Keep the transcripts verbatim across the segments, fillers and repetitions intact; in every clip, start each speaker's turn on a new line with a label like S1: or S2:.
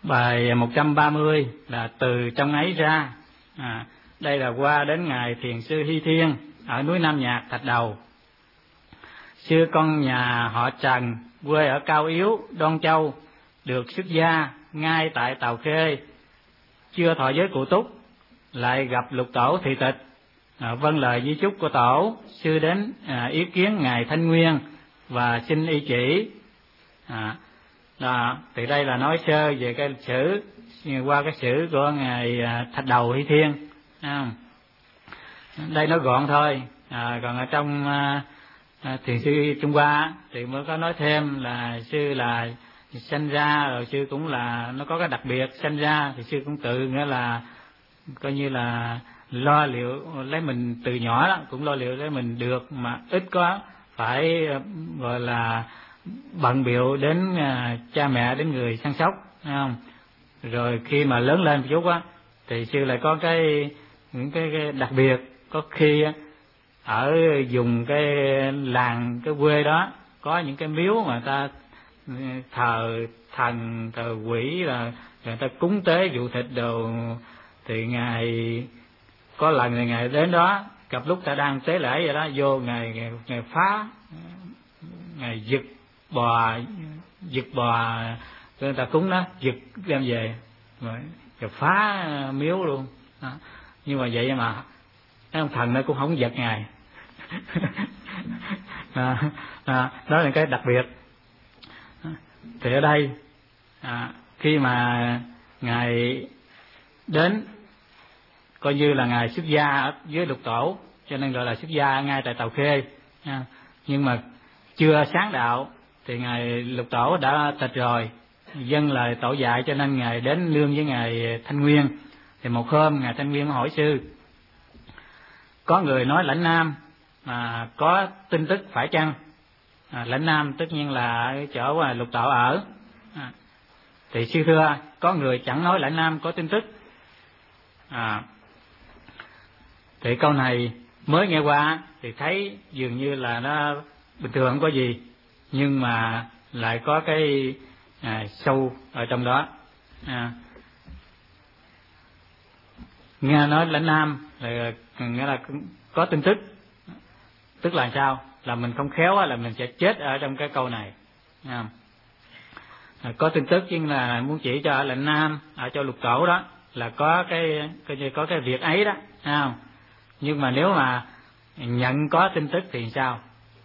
S1: Bài một trăm ba mươi là từ trong ấy ra. À, đây là qua đến ngài thiền sư Hy Thiên ở núi Nam Nhạc, Thạch Đầu. Xưa con nhà họ Trần, quê ở Cao Yếu, Đoan Châu, được xuất gia ngay tại Tàu Khê. Chưa thọ giới cụ túc, lại gặp Lục Tổ thị tịch. À, vâng lời di chúc của Tổ, sư đến à, ý kiến ngài Thanh Nguyên và xin y chỉ. À, đó, thì đây là nói sơ về cái lịch sử, qua cái sử của ngài à, Thạch Đầu Hy Thiên. À, đây nó gọn thôi. À, còn ở trong à, à, thiền sư Trung Hoa thì mới có nói thêm là sư là sanh ra rồi, sư cũng là nó có cái đặc biệt, sanh ra thì sư cũng tự nghĩa là coi như là lo liệu lấy mình từ nhỏ đó, cũng lo liệu lấy mình được, mà ít có phải gọi là bận bịu đến uh, cha mẹ, đến người săn sóc, thấy không? Rồi khi mà lớn lên một chút á thì sư lại có cái những cái, cái đặc biệt, có khi ở vùng cái làng cái quê đó có những cái miếu mà ta thờ thần thờ quỷ, là người ta cúng tế vụ thịt đồ, thì ngài có lần này ngài đến đó, gặp lúc ta đang tế lễ vậy đó, vô ngài ngài, ngài phá, ngài giật bò giật bò người ta cúng đó, giật đem về rồi phá miếu luôn đó. Nhưng mà vậy mà cái ông thần nó cũng không giật ngài. à, à, đó là cái đặc biệt. Thì ở đây à, khi mà ngài đến coi như là ngài xuất gia ở dưới Lục Tổ, cho nên gọi là xuất gia ngay tại Tàu Khê. À, nhưng mà chưa sáng đạo thì ngài Lục Tổ đã tịch rồi, dân lời Tổ dạy, cho nên ngài đến nương với ngài Thanh Nguyên. Thì một hôm ngài Thanh Nguyên hỏi sư, có người nói Lãnh Nam mà có tin tức phải chăng? À, Lãnh Nam tất nhiên là ở chỗ Lục Tổ ở. À, thì sư thưa, có người chẳng nói Lãnh Nam có tin tức. À, thì câu này mới nghe qua thì thấy dường như là nó bình thường, không có gì, nhưng mà lại có cái à, sâu ở trong đó. À, nghe nói Lãnh Nam là nghĩa là có tin tức, tức là sao? Là mình không khéo là mình sẽ chết ở trong cái câu này. À, có tin tức nhưng là muốn chỉ cho ở Lãnh Nam, ở chỗ Lục Tổ đó là có cái cái có cái việc ấy đó, à, nhưng mà nếu mà nhận có tin tức thì sao?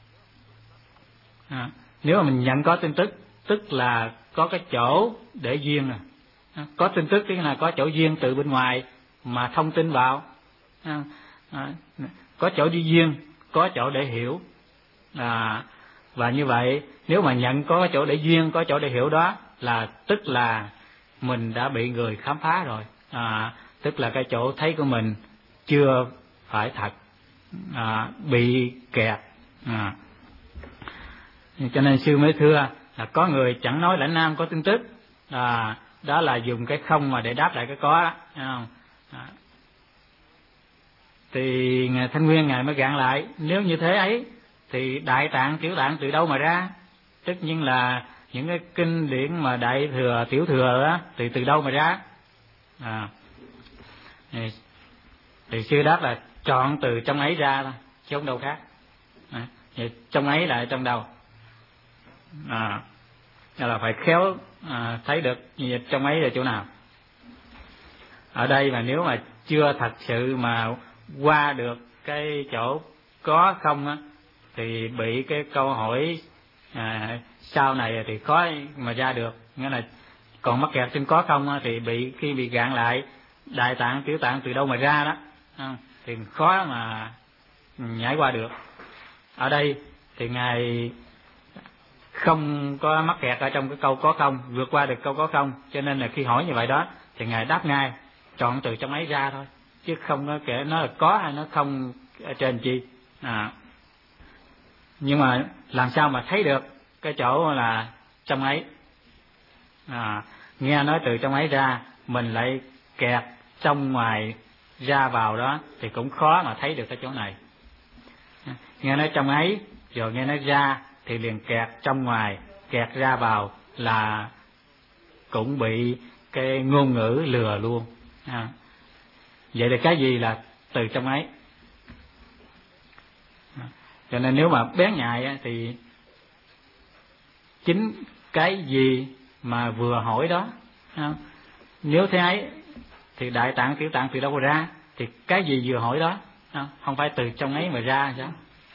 S1: À, nếu mà mình nhận có tin tức, tức là có cái chỗ để duyên rồi. À, có tin tức tức là có chỗ duyên từ bên ngoài mà thông tin vào. À, à, có chỗ đi duyên, có chỗ để hiểu. À, và như vậy nếu mà nhận có chỗ để duyên, có chỗ để hiểu đó là tức là mình đã bị người khám phá rồi. À, tức là cái chỗ thấy của mình chưa phải thật, à, bị kẹt. À, cho nên sư mới thưa là có người chẳng nói Lãnh Nam có tin tức. À, đó là dùng cái không mà để đáp lại cái có đó, thấy không? À, thì ngài Thanh Nguyên ngài mới gạn lại, nếu như thế ấy thì Đại Tạng Tiểu Tạng từ đâu mà ra? Tất nhiên là những cái kinh điển mà Đại Thừa Tiểu Thừa đó thì từ đâu mà ra? À, thì, thì sư đáp là chọn từ trong ấy ra thôi, chứ không đâu khác. À, vậy trong ấy là trong đâu? À, là phải khéo à, thấy được trong ấy là chỗ nào. Ở đây mà nếu mà chưa thật sự mà qua được cái chỗ có không á, thì bị cái câu hỏi à, sau này thì khó mà ra được. Nghĩa là còn mắc kẹt trên có không á, thì bị khi bị gạn lại Đại Tạng Tiểu Tạng từ đâu mà ra đó, à, thì khó mà nhảy qua được. Ở đây thì ngài không có mắc kẹt ở trong cái câu có không, vượt qua được câu có không, cho nên là khi hỏi như vậy đó thì ngài đáp ngay chọn từ trong ấy ra thôi, chứ không có kể nó là có hay nó không ở trên chi. À, nhưng mà làm sao mà thấy được cái chỗ là trong ấy? À, nghe nói từ trong ấy ra, mình lại kẹt trong ngoài ra vào đó thì cũng khó mà thấy được cái chỗ này. Nghe nói trong ấy rồi nghe nói ra thì liền kẹt trong ngoài, kẹt ra vào là cũng bị cái ngôn ngữ lừa luôn. À, vậy là cái gì là từ trong ấy. À, cho nên nếu mà bén nhạy thì chính cái gì mà vừa hỏi đó, à, nếu thế ấy thì đại tạng tiểu tạng từ đâu ra, thì cái gì vừa hỏi đó, à, không phải từ trong ấy mà ra sao.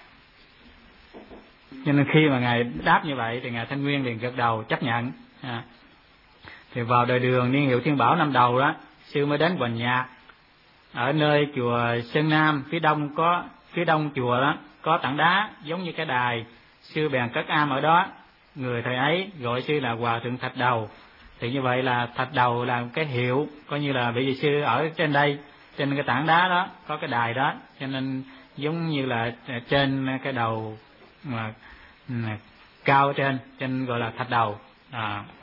S1: Cho nên khi mà ngài đáp như vậy thì ngài Thanh Nguyên liền gật đầu chấp nhận. À, thì vào đời Đường niên hiệu Thiên Bảo năm đầu đó, sư mới đến Hoành Nhạc ở nơi chùa Sơn Nam, phía đông có phía đông chùa đó có tảng đá giống như cái đài, sư bèn cất am ở đó. Người thời ấy gọi sư là Hòa Thượng Thạch Đầu. Thì như vậy là Thạch Đầu là cái hiệu, coi như là bởi vì sư ở trên đây, trên cái tảng đá đó có cái đài đó, cho nên giống như là trên cái đầu mà cao trên, trên gọi là Thạch Đầu. À,